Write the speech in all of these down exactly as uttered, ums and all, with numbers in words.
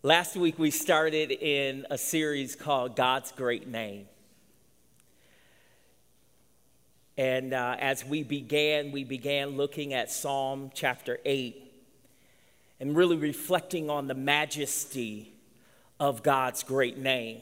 Last week we started in a series called God's Great Name. And uh, as we began, we began looking at Psalm chapter eight and really reflecting on the majesty of God's great name.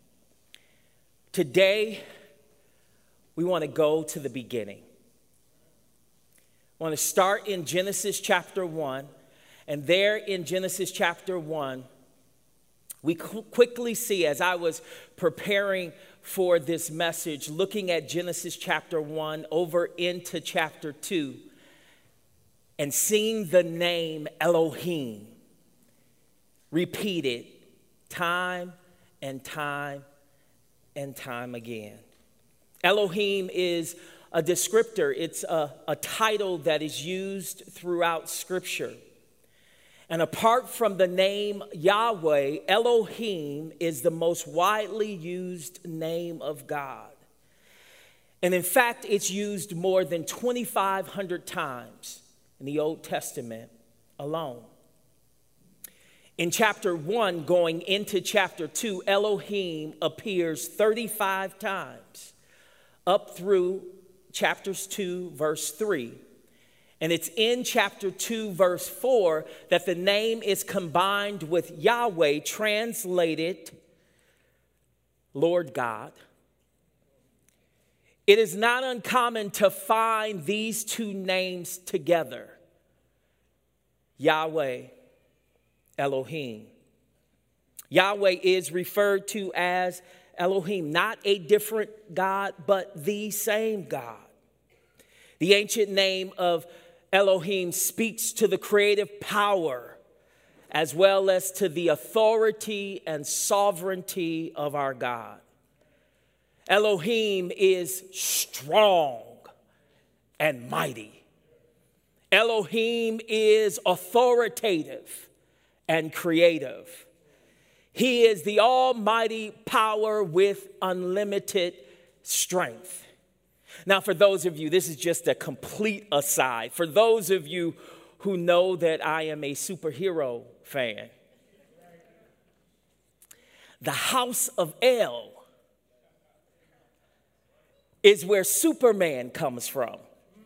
Today, we want to go to the beginning. I want to start in Genesis chapter one. And there in Genesis chapter one, we qu- quickly see, as I was preparing for this message, looking at Genesis chapter one over into chapter two, and seeing the name Elohim repeated time and time and time again. Elohim is a descriptor. It's a, a title that is used throughout Scripture. And apart from the name Yahweh, Elohim is the most widely used name of God. And in fact, it's used more than twenty-five hundred times in the Old Testament alone. In chapter one, going into chapter two, Elohim appears thirty-five times up through chapters two, verse three. And it's in chapter two, verse four, that the name is combined with Yahweh, translated Lord God. It is not uncommon to find these two names together, Yahweh, Elohim. Yahweh is referred to as Elohim, not a different God, but the same God. The ancient name of Elohim speaks to the creative power as well as to the authority and sovereignty of our God. Elohim is strong and mighty. Elohim is authoritative and creative. He is the almighty power with unlimited strength. Now, for those of you, this is just a complete aside. For those of you who know that I am a superhero fan, the House of El is where Superman comes from.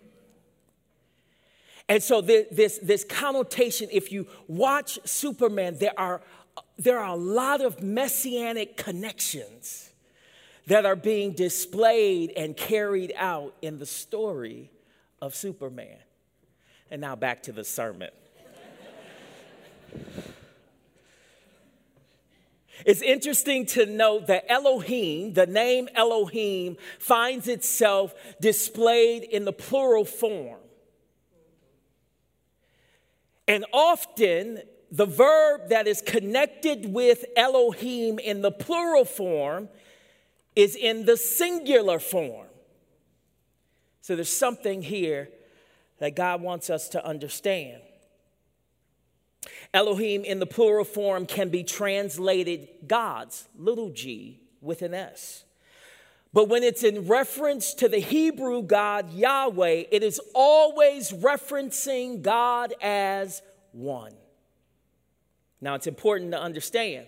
And so this, this connotation, if you watch Superman, there are, there are a lot of messianic connections that are being displayed and carried out in the story of Superman. And now back to the sermon. It's interesting to note that Elohim, the name Elohim, finds itself displayed in the plural form. And often, the verb that is connected with Elohim in the plural form is in the singular form. So there's something here that God wants us to understand. Elohim in the plural form can be translated gods, little g, with an S. But when it's in reference to the Hebrew God Yahweh, it is always referencing God as one. Now, it's important to understand.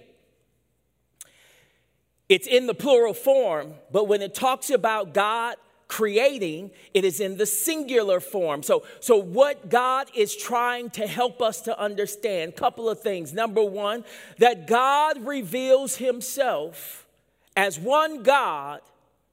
It's in the plural form, but when it talks about God creating, it is in the singular form. So, so what God is trying to help us to understand, couple of things. Number one, that God reveals himself as one God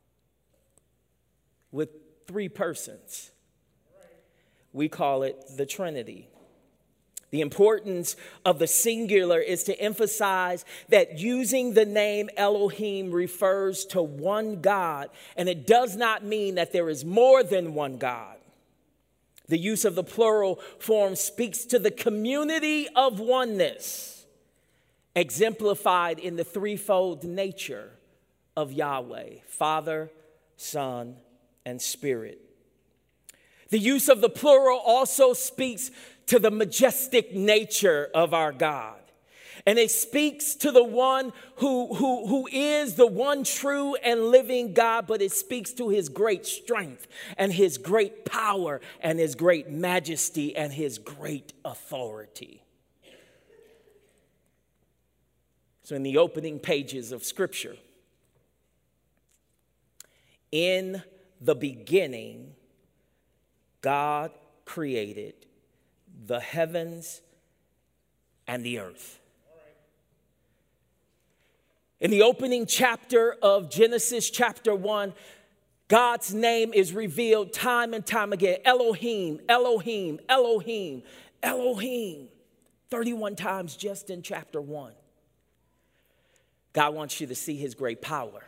with three persons. We call it the Trinity. The importance of the singular is to emphasize that using the name Elohim refers to one God, and it does not mean that there is more than one God. The use of the plural form speaks to the community of oneness, exemplified in the threefold nature of Yahweh, Father, Son, and Spirit. The use of the plural also speaks to the majestic nature of our God. And it speaks to the one who, who, who is the one true and living God, but it speaks to his great strength and his great power and his great majesty and his great authority. So in the opening pages of Scripture, in the beginning, God created the heavens and the earth. In the opening chapter of Genesis chapter one, God's name is revealed time and time again. Elohim, Elohim, Elohim, Elohim. thirty-one times just in chapter one. God wants you to see his great power.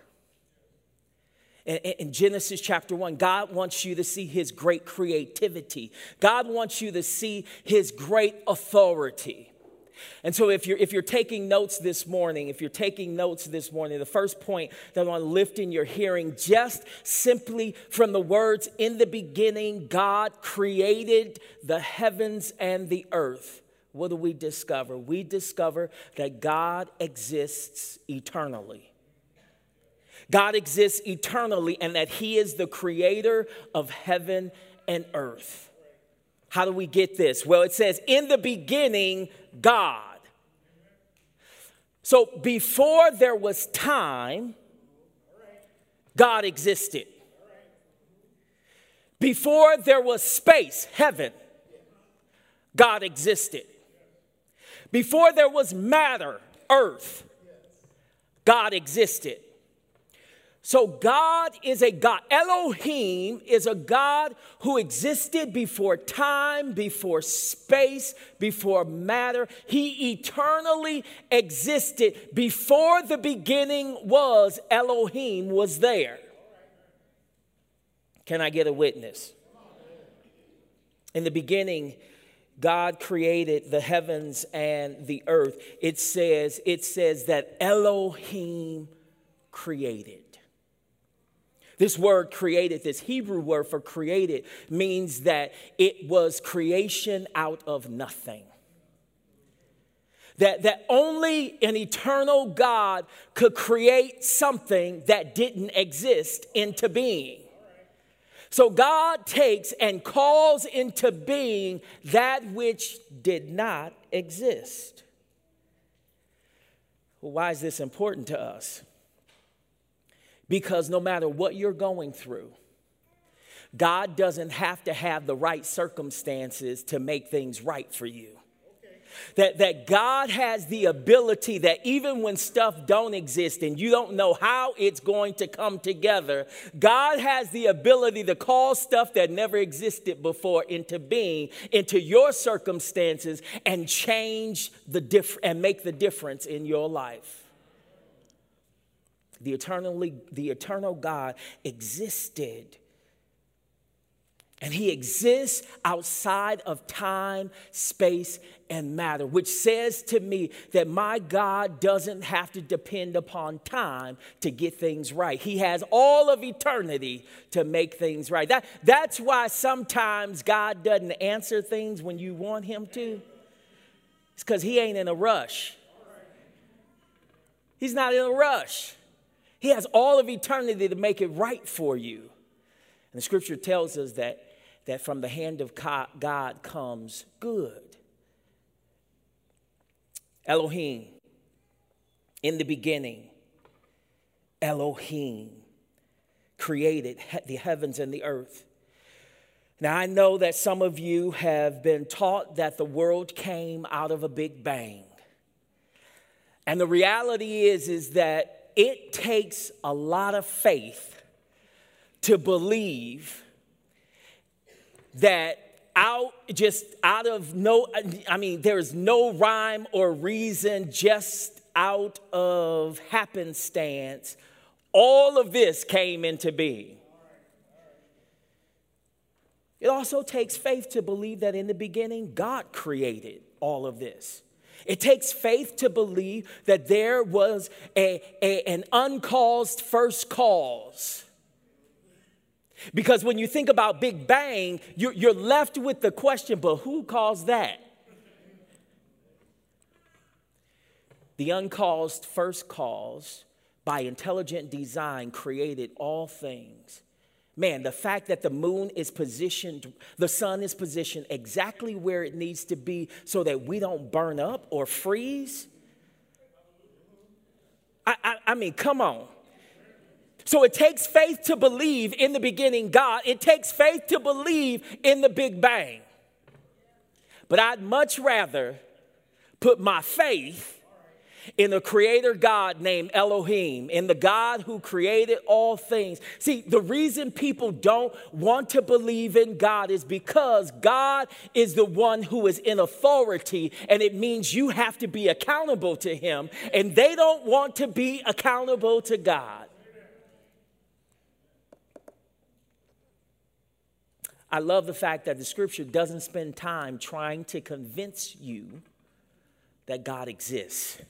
In Genesis chapter one, God wants you to see his great creativity. God wants you to see his great authority. And so if you're, if you're taking notes this morning, if you're taking notes this morning, the first point that I want to lift in your hearing, just simply from the words, in the beginning, God created the heavens and the earth. What do we discover? We discover that God exists eternally. God exists eternally and that he is the creator of heaven and earth. How do we get this? Well, it says, in the beginning, God. So before there was time, God existed. Before there was space, heaven, God existed. Before there was matter, earth, God existed. So God is a God. Elohim is a God who existed before time, before space, before matter. He eternally existed. Before the beginning was, Elohim was there. Can I get a witness? In the beginning, God created the heavens and the earth. It says, it says that Elohim created. This word created, this Hebrew word for created, means that it was creation out of nothing. That, that only an eternal God could create something that didn't exist into being. So God takes and calls into being that which did not exist. Well, why is this important to us? Because no matter what you're going through, God doesn't have to have the right circumstances to make things right for you. That, that God has the ability that even when stuff don't exist and you don't know how it's going to come together, God has the ability to call stuff that never existed before into being, into your circumstances, and change the diff- and make the difference in your life. The eternally, the eternal God existed. And he exists outside of time, space, and matter, which says to me that my God doesn't have to depend upon time to get things right. He has all of eternity to make things right. That, that's why sometimes God doesn't answer things when you want him to. It's because he ain't in a rush. He's not in a rush. He has all of eternity to make it right for you. And the scripture tells us that that from the hand of God comes good. Elohim, in the beginning, Elohim created the heavens and the earth. Now, I know that some of you have been taught that the world came out of a big bang. And the reality is, is that it takes a lot of faith to believe that out just out of no, I mean, there's no rhyme or reason, just out of happenstance, all of this came into being. It also takes faith to believe that in the beginning, God created all of this. It takes faith to believe that there was a, a, an uncaused first cause. Because when you think about Big Bang, you're, you're left with the question, but who caused that? The uncaused first cause, by intelligent design, created all things. Man, the fact that the moon is positioned, the sun is positioned exactly where it needs to be so that we don't burn up or freeze. I mean, come on. So it takes faith to believe in the beginning God. It takes faith to believe in the Big Bang. But I'd much rather put my faith in the creator God named Elohim, in the God who created all things. See, the reason people don't want to believe in God is because God is the one who is in authority, and it means you have to be accountable to him, and they don't want to be accountable to God. I love the fact that the scripture doesn't spend time trying to convince you that God exists.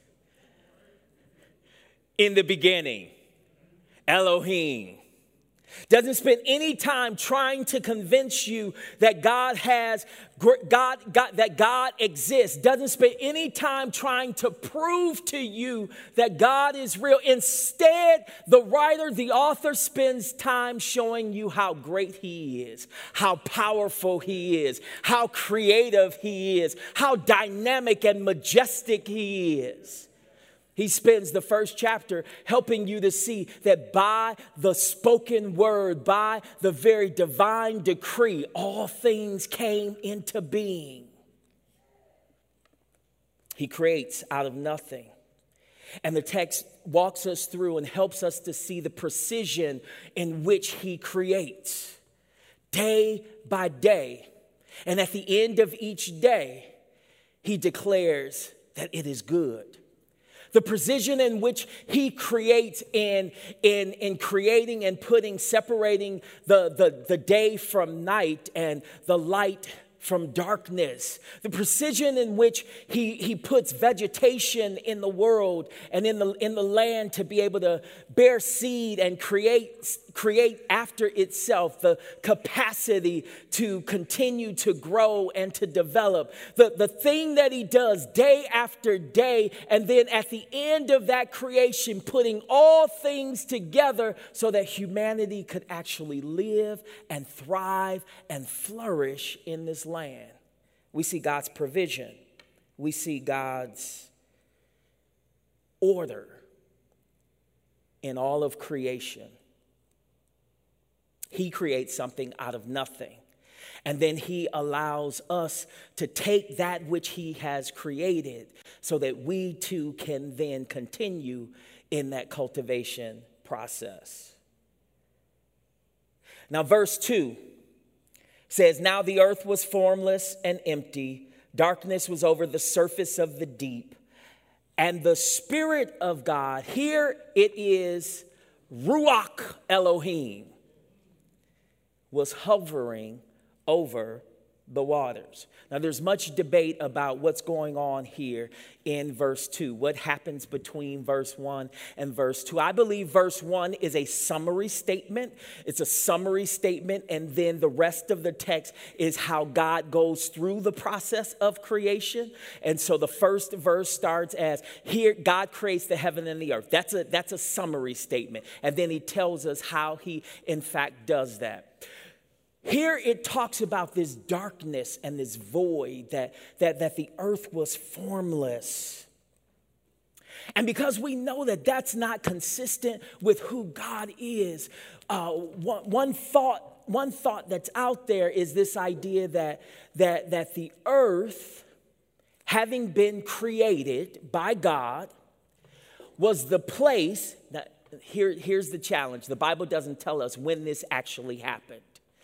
In the beginning, Elohim. Doesn't spend any time trying to convince you that God has, God, God, that God exists. Doesn't spend any time trying to prove to you that God is real. Instead, the writer, the author spends time showing you how great he is, how powerful he is, how creative he is, how dynamic and majestic he is. He spends the first chapter helping you to see that by the spoken word, by the very divine decree, all things came into being. He creates out of nothing. And the text walks us through and helps us to see the precision in which he creates day by day. And at the end of each day, he declares that it is good. The precision in which he creates in, in, in creating and putting, separating the, the, the day from night and the light from darkness. The precision in which he, he puts vegetation in the world and in the, in the land to be able to bear seed and create, create after itself, the capacity to continue to grow and to develop. The, the thing that he does day after day, and then at the end of that creation, putting all things together so that humanity could actually live and thrive and flourish in this land. We see God's provision. We see God's order in all of creation. He creates something out of nothing. And then he allows us to take that which he has created so that we too can then continue in that cultivation process. Now, verse two says, "Now the earth was formless and empty. Darkness was over the surface of the deep. And the Spirit of God," here it is Ruach Elohim, "was hovering over the waters." Now, there's much debate about what's going on here in verse two. What happens between verse one and verse two? I believe verse one is a summary statement. It's a summary statement, and then the rest of the text is how God goes through the process of creation. And so the first verse starts as, here, God creates the heaven and the earth. That's a, that's a summary statement. And then he tells us how he, in fact, does that. Here it talks about this darkness and this void, that, that, that the earth was formless. And because we know that that's not consistent with who God is, uh, one, one thought one thought that's out there is this idea that, that, that the earth, having been created by God, was the place. That, here, here's the challenge. The Bible doesn't tell us when this actually happened.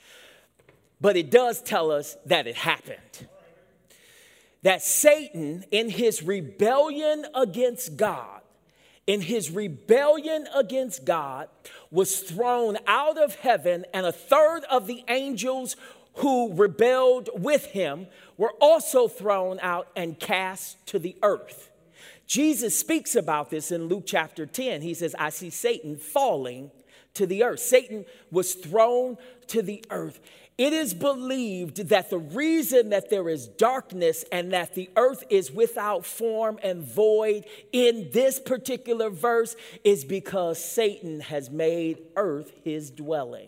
But it does tell us that it happened. That Satan, in his rebellion against God, in his rebellion against God, was thrown out of heaven, and a third of the angels who rebelled with him were also thrown out and cast to the earth. Jesus speaks about this in Luke chapter ten. He says, "I see Satan falling to the earth." Satan was thrown to the earth. It is believed that the reason that there is darkness and that the earth is without form and void in this particular verse is because Satan has made earth his dwelling.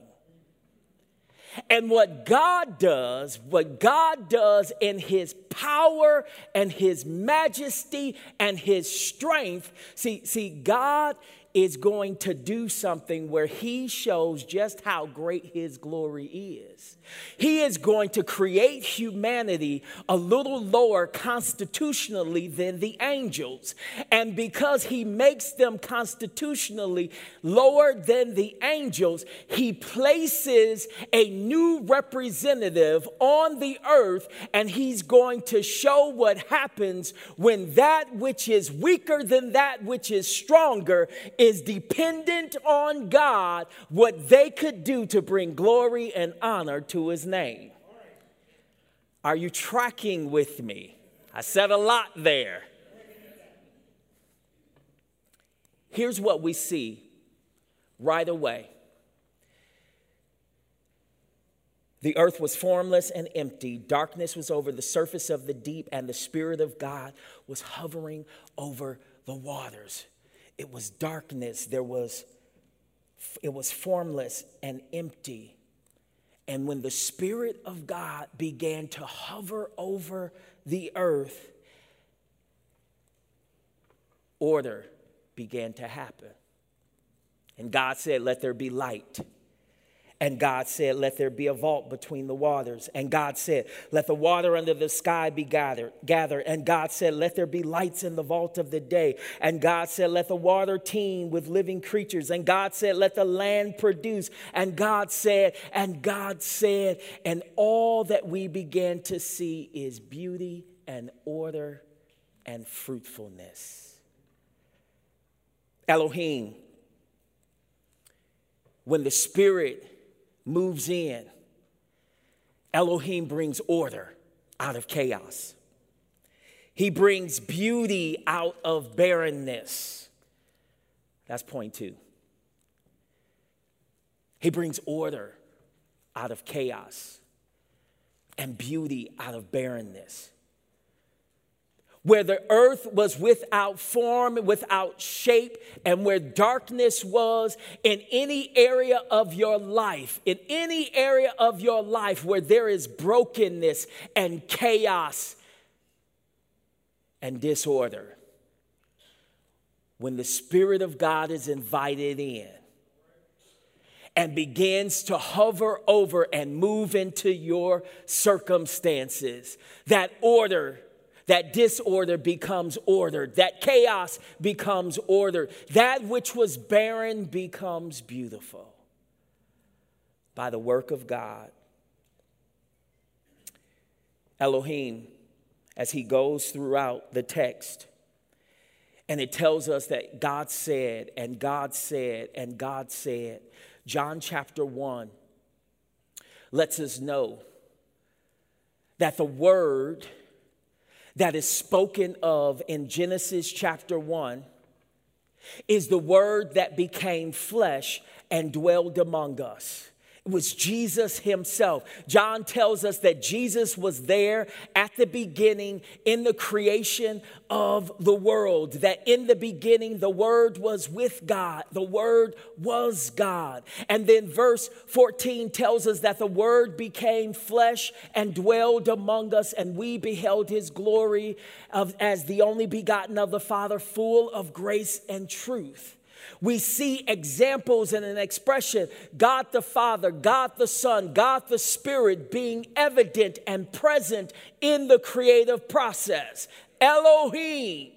And what God does, what God does in his power and his majesty and his strength, see, see, God is going to do something where he shows just how great his glory is. He is going to create humanity a little lower constitutionally than the angels. And because he makes them constitutionally lower than the angels, he places a new representative on the earth, and he's going to show what happens when that which is weaker than that which is stronger is dependent on God, what they could do to bring glory and honor to his name. Are you tracking with me? I said a lot there. Here's what we see right away. The earth was formless and empty. Darkness was over the surface of the deep, and the Spirit of God was hovering over the waters. It was darkness. There was, it was formless and empty. And when the Spirit of God began to hover over the earth, order began to happen. And God said, "Let there be light." And God said, "Let there be a vault between the waters." And God said, "Let the water under the sky be gathered." gathered. And God said, "Let there be lights in the vault of the day." And God said, "Let the water teem with living creatures." And God said, "Let the land produce." And God said, and God said, and all that we began to see is beauty and order and fruitfulness. Elohim, when the Spirit moves in, Elohim brings order out of chaos. He brings beauty out of barrenness. That's point two. He brings order out of chaos and beauty out of barrenness. Where the earth was without form, without shape, and where darkness was, in any area of your life, in any area of your life where there is brokenness and chaos and disorder, when the Spirit of God is invited in and begins to hover over and move into your circumstances, that order, that disorder becomes ordered. That chaos becomes ordered. That which was barren becomes beautiful by the work of God. Elohim, as he goes throughout the text, and it tells us that God said, and God said, and God said. John chapter one lets us know that the word that is spoken of in Genesis chapter one is the word that became flesh and dwelled among us. It was Jesus himself. John tells us that Jesus was there at the beginning in the creation of the world. That in the beginning, the Word was with God. The Word was God. And then verse fourteen tells us that the Word became flesh and dwelled among us, and we beheld his glory of, as the only begotten of the Father, full of grace and truth. We see examples and an expression, God the Father, God the Son, God the Spirit being evident and present in the creative process. Elohim.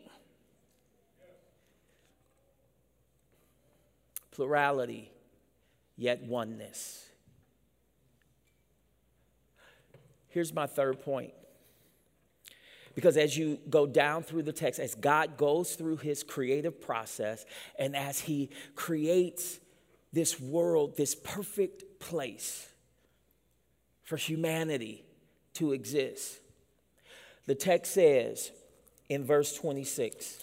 Plurality, yet oneness. Here's my third point. Because as you go down through the text, as God goes through his creative process, and as he creates this world, this perfect place for humanity to exist, the text says in verse twenty-six,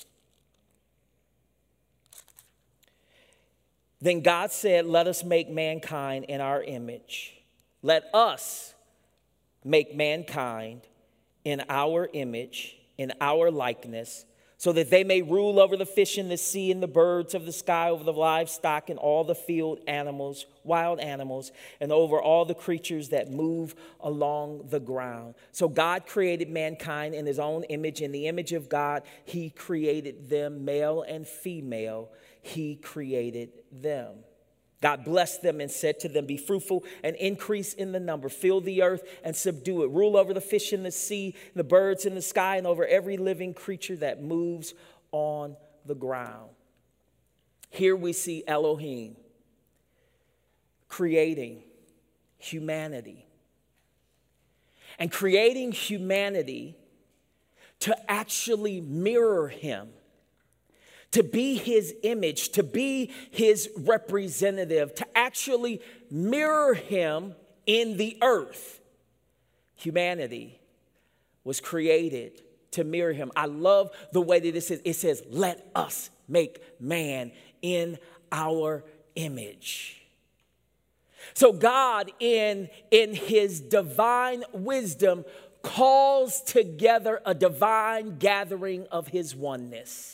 "Then God said, let us make mankind in our image. Let us make mankind in our image, in our likeness, so that they may rule over the fish in the sea and the birds of the sky, over the livestock and all the field animals, wild animals, and over all the creatures that move along the ground. So God created mankind in his own image. In the image of God, he created them, male and female. He created them. God blessed them and said to them, be fruitful and increase in the number. Fill the earth and subdue it. Rule over the fish in the sea, the birds in the sky, and over every living creature that moves on the ground. Here we see Elohim creating humanity. And creating humanity to actually mirror him. To be his image, to be his representative, to actually mirror him in the earth. Humanity was created to mirror him. I love the way that it says, it says, let us make man in our image. So God, in, in his divine wisdom, calls together a divine gathering of his oneness.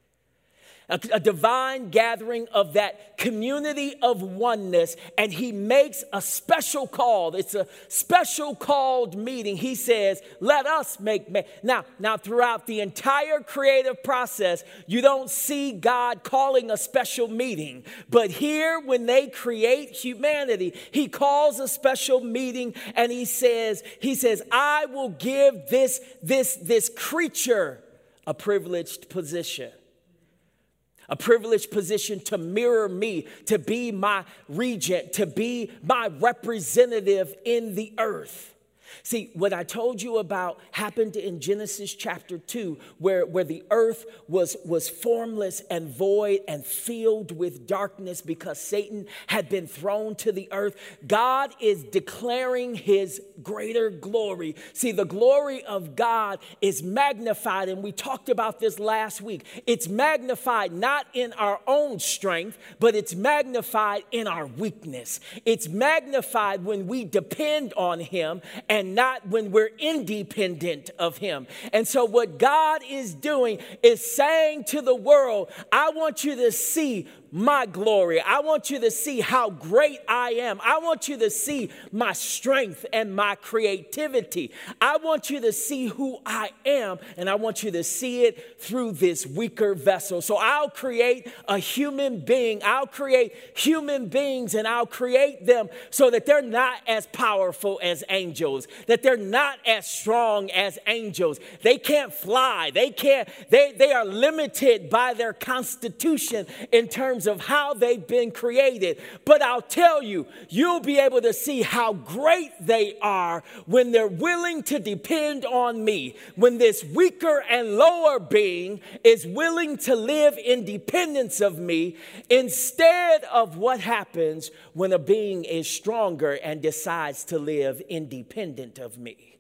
A, a divine gathering of that community of oneness, and he makes a special call. It's a special called meeting. He says, let us make man. Now, now, throughout the entire creative process, you don't see God calling a special meeting. But here, when they create humanity, he calls a special meeting, and he says, he says, I will give this, this, this creature a privileged position. A privileged position to mirror me, to be my regent, to be my representative in the earth. See, what I told you about happened in Genesis chapter two, where, where the earth was, was formless and void and filled with darkness because Satan had been thrown to the earth. God is declaring his greater glory. See, the glory of God is magnified, and we talked about this last week. It's magnified not in our own strength, but it's magnified in our weakness. It's magnified when we depend on him and not when we're independent of him. And so what God is doing is saying to the world, I want you to see my glory. I want you to see how great I am. I want you to see my strength and my creativity. I want you to see who I am, and I want you to see it through this weaker vessel. So I'll create a human being. I'll create human beings, and I'll create them so that they're not as powerful as angels, that they're not as strong as angels. They can't fly. They can't, they, they are limited by their constitution in terms of how they've been created. But I'll tell you, you'll be able to see how great they are when they're willing to depend on me. When this weaker and lower being is willing to live in dependence of me, instead of what happens when a being is stronger and decides to live independent of me.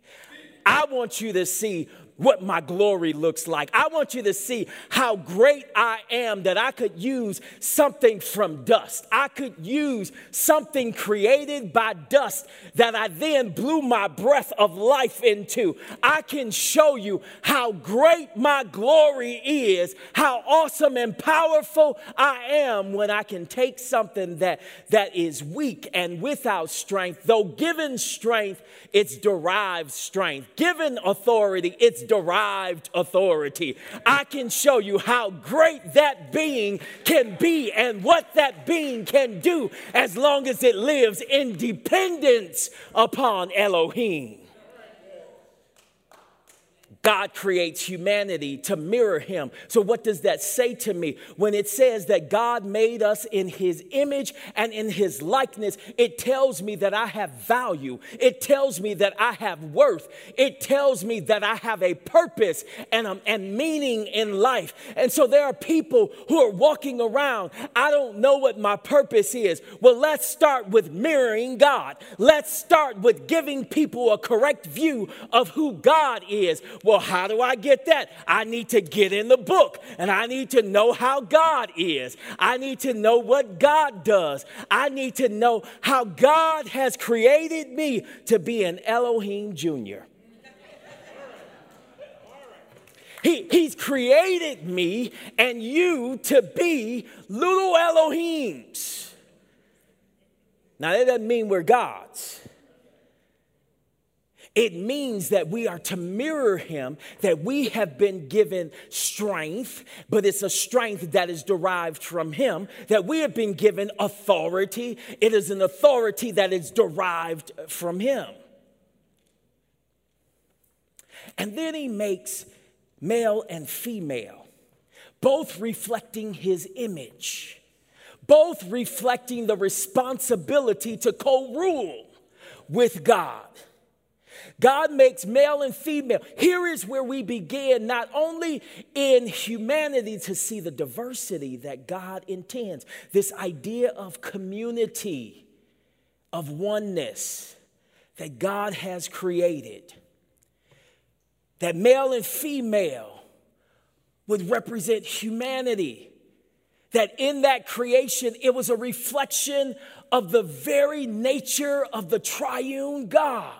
I want you to see what my glory looks like. I want you to see how great I am, that I could use something from dust. I could use something created by dust that I then blew my breath of life into. I can show you how great my glory is, how awesome and powerful I am when I can take something that, that is weak and without strength. Though given strength, it's derived strength. Given authority, it's derived authority. I can show you how great that being can be and what that being can do as long as it lives in dependence upon Elohim. God creates humanity to mirror him. So what does that say to me? When it says that God made us in his image and in his likeness, it tells me that I have value. It tells me that I have worth. It tells me that I have a purpose and, um, and meaning in life. And so there are people who are walking around, I don't know what my purpose is. Well, let's start with mirroring God. Let's start with giving people a correct view of who God is. Well, how do I get that? I need to get in the book, and I need to know how God is. I need to know what God does. I need to know how God has created me to be an Elohim Junior He, he's created me and you to be little Elohims. Now, that doesn't mean we're gods. It means that we are to mirror him, that we have been given strength, but it's a strength that is derived from him, that we have been given authority. It is an authority that is derived from him. And then he makes male and female, both reflecting his image, both reflecting the responsibility to co-rule with God. God makes male and female. Here is where we begin, not only in humanity to see the diversity that God intends, this idea of community, of oneness that God has created. That male and female would represent humanity. That in that creation, it was a reflection of the very nature of the triune God.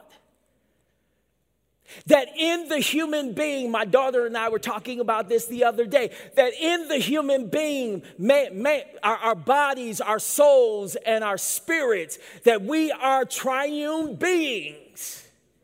That in the human being, my daughter and I were talking about this the other day, that in the human being, man, man, our, our bodies, our souls, and our spirits, that we are triune beings.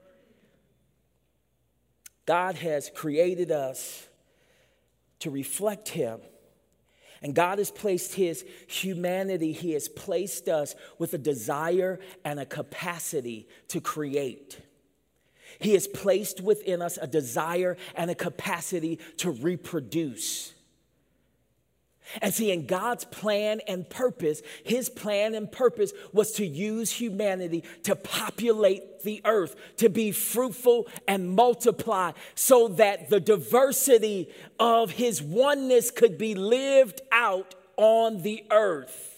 God has created us to reflect him. And God has placed his humanity, he has placed us with a desire and a capacity to create. He has placed within us a desire and a capacity to reproduce. And see, in God's plan and purpose, his plan and purpose was to use humanity to populate the earth, to be fruitful and multiply, so that the diversity of his oneness could be lived out on the earth.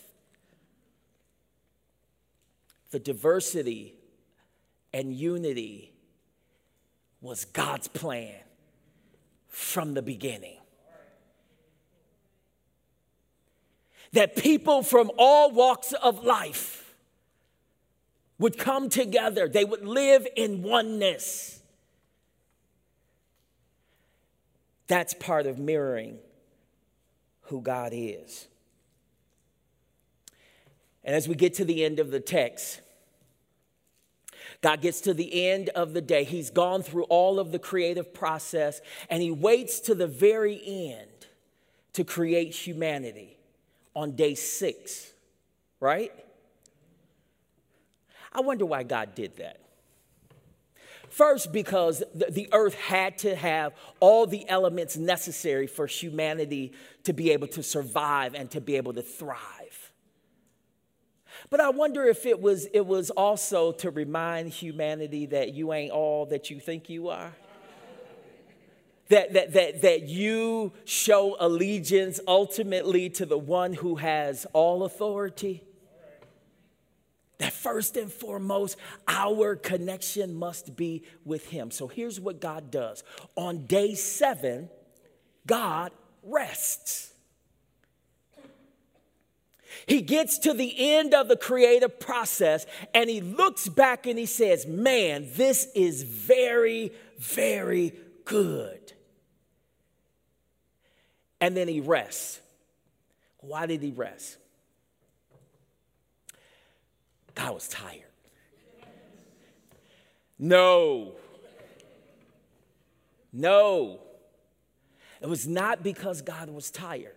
The diversity and unity was God's plan from the beginning. That people from all walks of life would come together. They would live in oneness. That's part of mirroring who God is. And as we get to the end of the text, God gets to the end of the day. He's gone through all of the creative process, and he waits to the very end to create humanity on day six, right? I wonder why God did that. First, because the, the earth had to have all the elements necessary for humanity to be able to survive and to be able to thrive. But I wonder if it was it was also to remind humanity that you ain't all that you think you are. That, that, that, that you show allegiance ultimately to the one who has all authority. That first and foremost, our connection must be with him. So here's what God does. On day seven, God rests. He gets to the end of the creative process and he looks back and he says, man, this is very, very good. And then he rests. Why did he rest? God was tired. No. No. It was not because God was tired.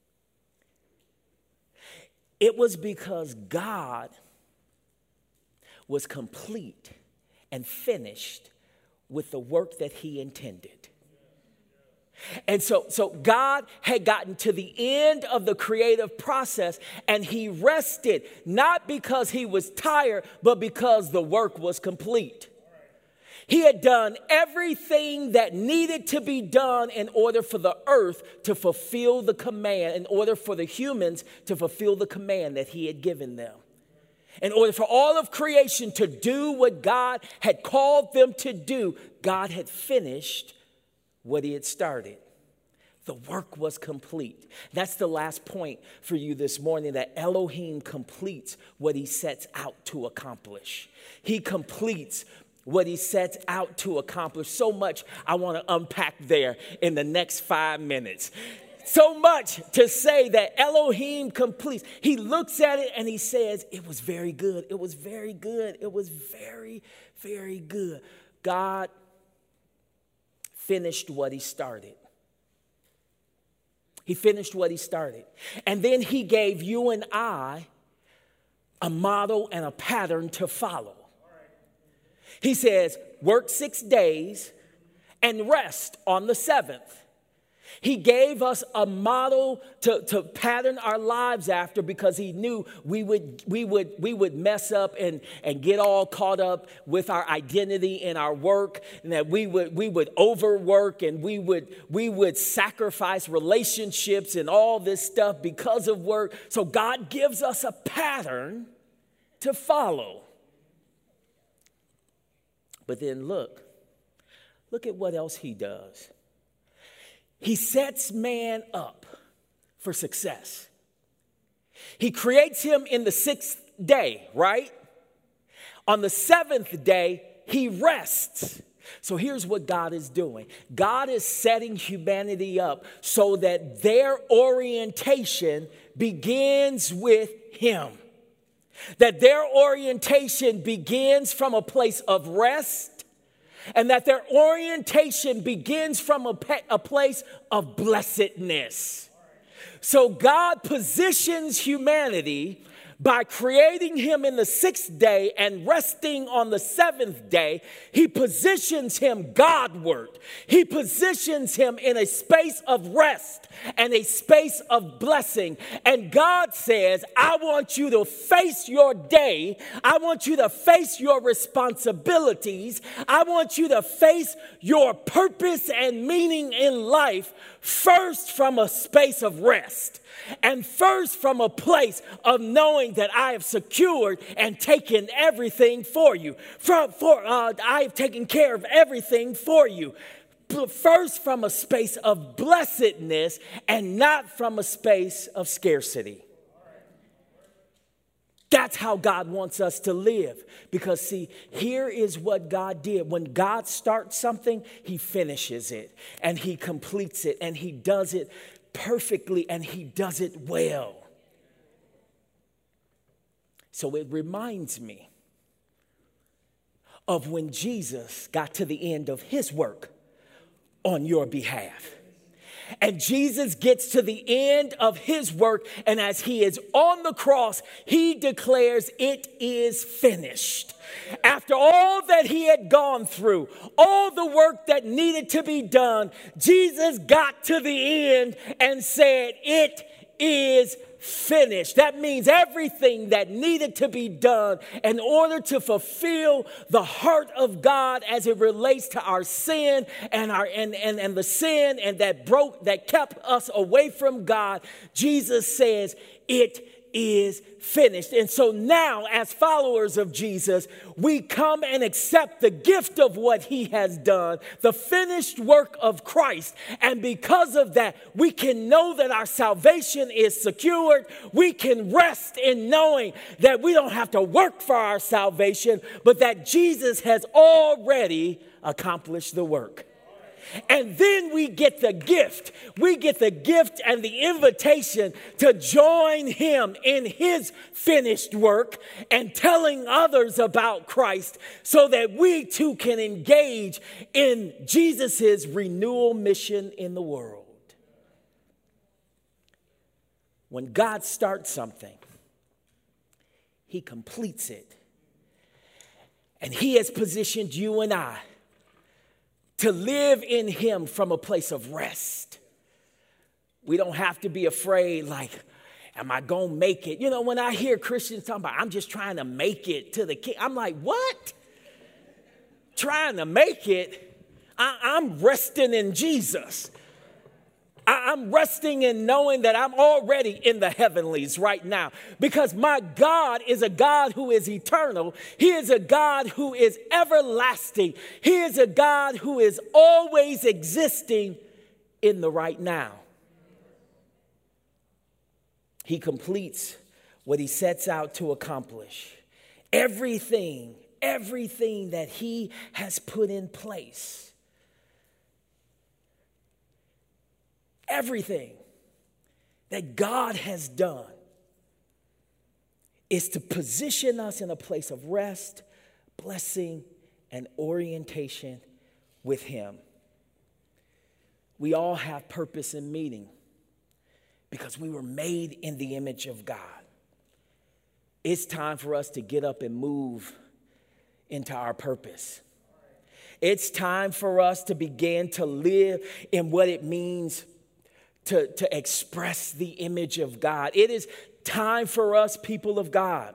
It was because God was complete and finished with the work that he intended. And so, so God had gotten to the end of the creative process and he rested, not because he was tired, but because the work was complete. He had done everything that needed to be done in order for the earth to fulfill the command, in order for the humans to fulfill the command that he had given them. In order for all of creation to do what God had called them to do, God had finished what he had started. The work was complete. That's the last point for you this morning, that Elohim completes what he sets out to accomplish. He completes what he sets out to accomplish. So much I want to unpack there in the next five minutes. So much to say that Elohim completes. He looks at it and he says, it was very good. It was very good. It was very, very good. God finished what he started. He finished what he started. And then he gave you and I a model and a pattern to follow. He says, work six days and rest on the seventh. He gave us a model to, to pattern our lives after because he knew we would we would we would mess up and, and get all caught up with our identity in our work, and that we would we would overwork and we would we would sacrifice relationships and all this stuff because of work. So God gives us a pattern to follow. But then look, look at what else he does. He sets man up for success. He creates him in the sixth day, right? On the seventh day, he rests. So here's what God is doing. God is setting humanity up so that their orientation begins with him. That their orientation begins from a place of rest. And that their orientation begins from a, pe- a place of blessedness. So God positions humanity by creating him in the sixth day and resting on the seventh day. He positions him Godward. He positions him in a space of rest and a space of blessing. And God says, I want you to face your day. I want you to face your responsibilities. I want you to face your purpose and meaning in life first from a space of rest. And first from a place of knowing that I have secured and taken everything for you. For, for uh, I have taken care of everything for you. First from a space of blessedness and not from a space of scarcity. That's how God wants us to live. Because see, here is what God did. When God starts something, he finishes it and he completes it and he does it perfectly and he does it well. So it reminds me of when Jesus got to the end of his work on your behalf. And Jesus gets to the end of his work, and as he is on the cross, he declares it is finished. After all that he had gone through, all the work that needed to be done, Jesus got to the end and said, it is finished. That means everything that needed to be done in order to fulfill the heart of God as it relates to our sin and our and, and, and the sin and that broke that kept us away from God. Jesus says it is finished. And so now, as followers of Jesus, we come and accept the gift of what he has done, the finished work of Christ. And because of that, we can know that our salvation is secured. We can rest in knowing that we don't have to work for our salvation, but that Jesus has already accomplished the work. And then we get the gift. We get the gift and the invitation to join him in his finished work and telling others about Christ so that we too can engage in Jesus's renewal mission in the world. When God starts something, he completes it. And he has positioned you and I to live in him from a place of rest. We don't have to be afraid, like, am I going to make it? You know, when I hear Christians talking about, I'm just trying to make it to the king. I'm like, what? Trying to make it? I, I'm resting in Jesus. I'm resting in knowing that I'm already in the heavenlies right now because my God is a God who is eternal. He is a God who is everlasting. He is a God who is always existing in the right now. He completes what he sets out to accomplish. Everything everything that he has put in place. Everything that God has done is to position us in a place of rest, blessing, and orientation with him. We all have purpose and meaning because we were made in the image of God. It's time for us to get up and move into our purpose. It's time for us to begin to live in what it means to, to express the image of God. It is time for us, people of God,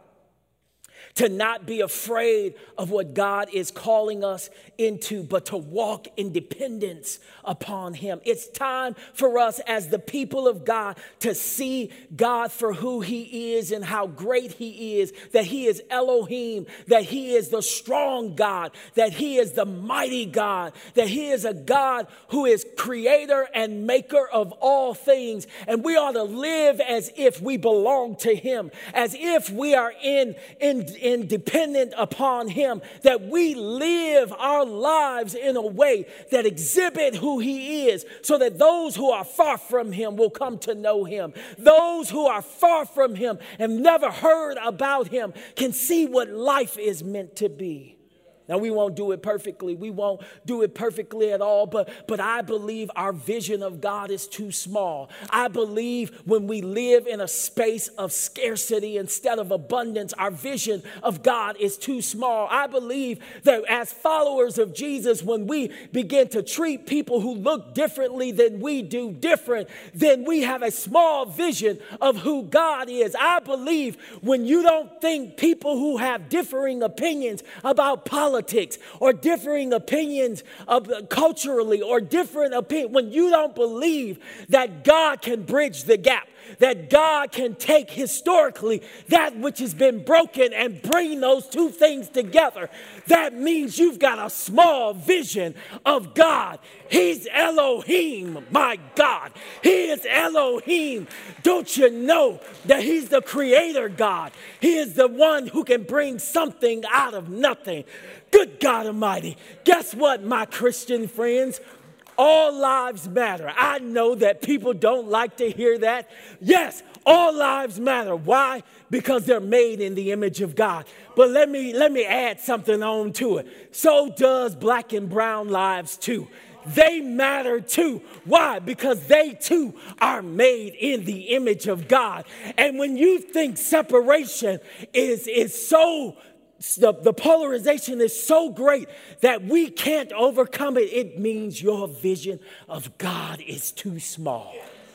to not be afraid of what God is calling us into, but to walk in dependence upon him. It's time for us as the people of God to see God for who he is and how great he is, that he is Elohim, that he is the strong God, that he is the mighty God, that he is a God who is creator and maker of all things. And we ought to live as if we belong to him, as if we are in, in, in dependent upon him, that we live our lives in a way that exhibit who he is, so that those who are far from him will come to know him. Those who are far from him and never heard about him can see what life is meant to be. Now, we won't do it perfectly. We won't do it perfectly at all. But, but I believe our vision of God is too small. I believe when we live in a space of scarcity instead of abundance, our vision of God is too small. I believe that as followers of Jesus, when we begin to treat people who look differently than we do different, then we have a small vision of who God is. I believe when you don't think people who have differing opinions about politics, Politics or differing opinions of, uh, culturally or different opinions, when you don't believe that God can bridge the gap, that God can take historically that which has been broken and bring those two things together, that means you've got a small vision of God. He's Elohim, my God. He is Elohim. Don't you know that he's the creator God? He is the one who can bring something out of nothing. Good God Almighty. Guess what, my Christian friends? All lives matter. I know that people don't like to hear that. Yes, all lives matter. Why? Because they're made in the image of God. But let me let me add something on to it. So does black and brown lives too. They matter too. Why? Because they too are made in the image of God. And when you think separation is, is so The, the polarization is so great that we can't overcome it, it means your vision of God is too small.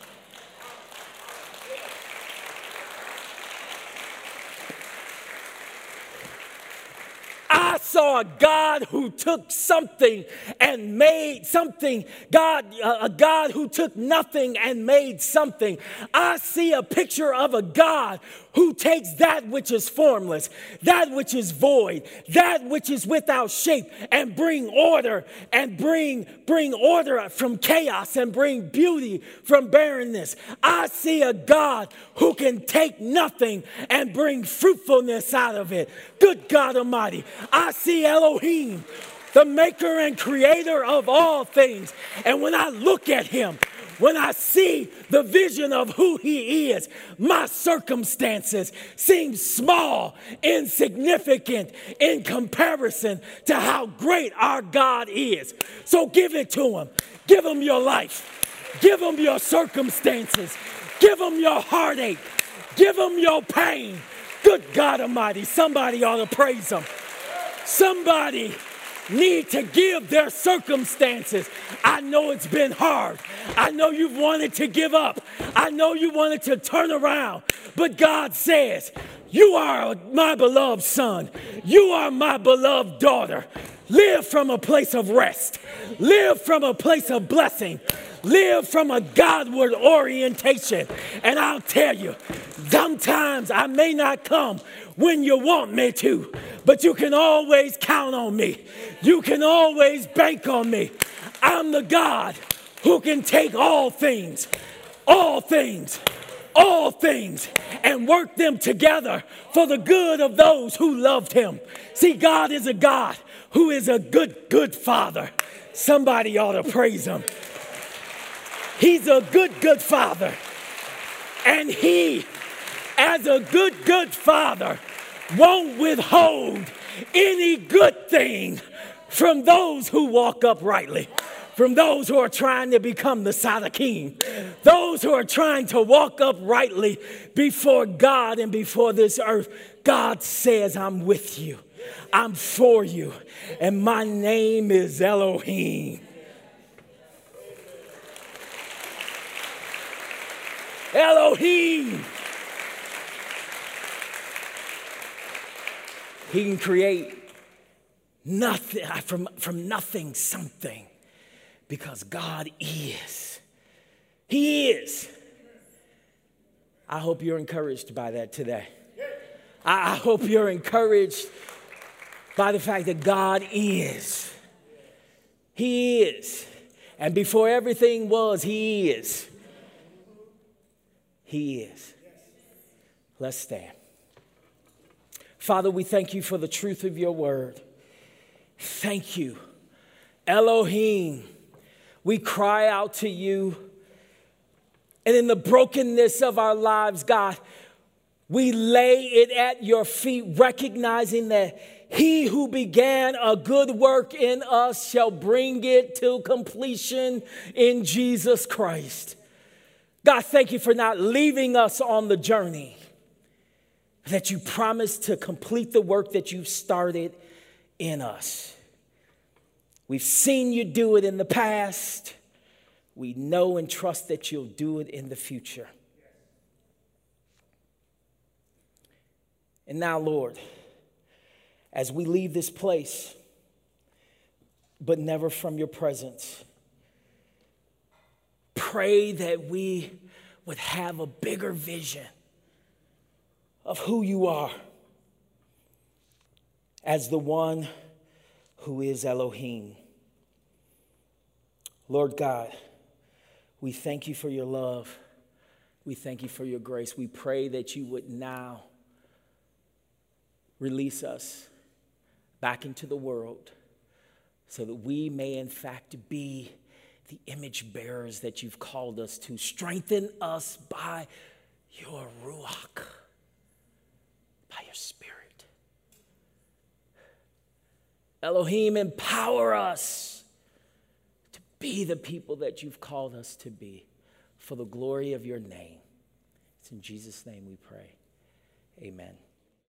I saw a God who took something and made something. God, a God who took nothing and made something. I see a picture of a God who takes that which is formless, that which is void, that which is without shape, and bring order and bring, bring order from chaos and bring beauty from barrenness. I see a God who can take nothing and bring fruitfulness out of it. Good God Almighty. I see Elohim, the maker and creator of all things. And when I look at him, when I see the vision of who he is, my circumstances seem small, insignificant in comparison to how great our God is. So give it to him. Give him your life. Give him your circumstances. Give him your heartache. Give him your pain. Good God Almighty, somebody ought to praise him. Somebody need to give their circumstances. I know it's been hard. I know you've wanted to give up. I know you wanted to turn around. But God says, you are my beloved son. You are my beloved daughter. Live from a place of rest. Live from a place of blessing. Live from a Godward orientation. And I'll tell you, sometimes I may not come when you want me to, but you can always count on me. You can always bank on me. I'm the God who can take all things, all things, all things and work them together for the good of those who loved him. See, God is a God who is a good, good father. Somebody ought to praise him. He's a good, good father. And he, as a good, good father, won't withhold any good thing from those who walk uprightly, from those who are trying to become the Sadakim, those who are trying to walk uprightly before God and before this earth. God says, I'm with you. I'm for you. And my name is Elohim. Elohim. He can create nothing from, from nothing something, because God is. He is. I hope you're encouraged by that today. I hope you're encouraged by the fact that God is. He is. And before everything was, he is. He is. Let's stand. Father, we thank you for the truth of your word. Thank you. Elohim, we cry out to you. And in the brokenness of our lives, God, we lay it at your feet, recognizing that he who began a good work in us shall bring it to completion in Jesus Christ. God, thank you for not leaving us on the journey, that you promised to complete the work that you started in us. We've seen you do it in the past. We know and trust that you'll do it in the future. And now, Lord, as we leave this place, but never from your presence, pray that we would have a bigger vision of who you are as the one who is Elohim. Lord God, we thank you for your love. We thank you for your grace. We pray that you would now release us back into the world so that we may in fact be the image bearers that you've called us to. Strengthen us by your Ruach, by your Spirit. Elohim, empower us to be the people that you've called us to be for the glory of your name. It's in Jesus' name we pray. Amen.